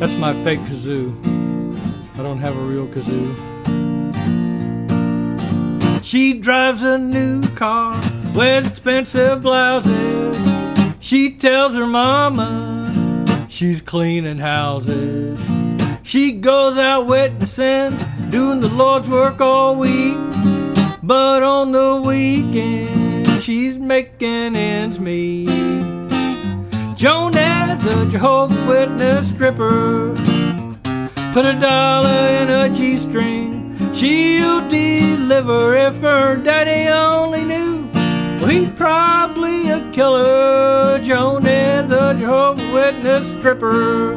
That's my fake kazoo. I don't have a real kazoo. She drives a new car, wears expensive blouses. She tells her mama she's cleaning houses. She goes out witnessing, doing the Lord's work all week. But on the weekend, she's making ends meet. Jonette, the Jehovah's Witness stripper, put $1 in a G-string. She'll deliver if her daddy only knew. Well, he's probably a killer. Jonette, the Jehovah's Witness stripper.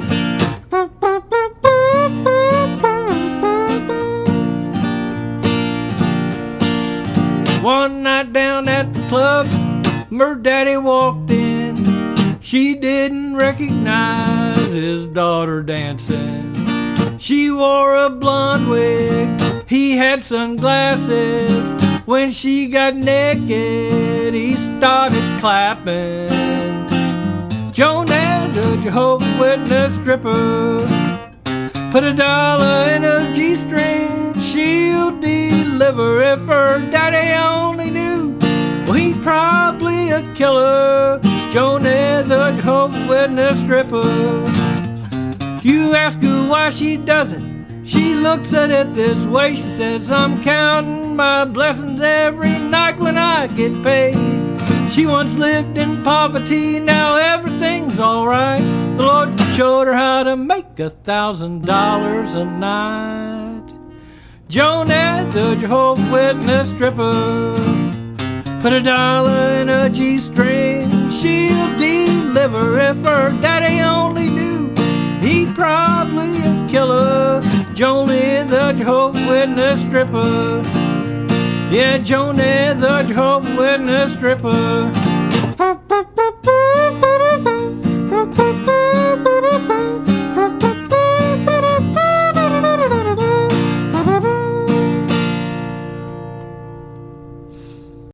One night down at the club, her daddy walked in. She didn't recognize his daughter dancing. She wore a blonde wig, he had sunglasses. When she got naked, he started clapping. Jonette, the Jehovah's Witness stripper, put $1 in a G-string. She'll deliver if her daddy only knew. Well, he's probably a killer. Jonette, the Jehovah's Witness stripper. You ask her why she does it, she looks at it this way. She says, I'm counting my blessings every night when I get paid. She once lived in poverty, now everything's alright. The Lord showed her how to make $1,000 a night. Jonette, the Jehovah's Witness stripper, put $1 in a G-string. She'll deliver if her daddy only knew. He's probably a killer. Jonette, the Jehovah's Witness stripper. Yeah, Jonette, the Jehovah's Witness stripper.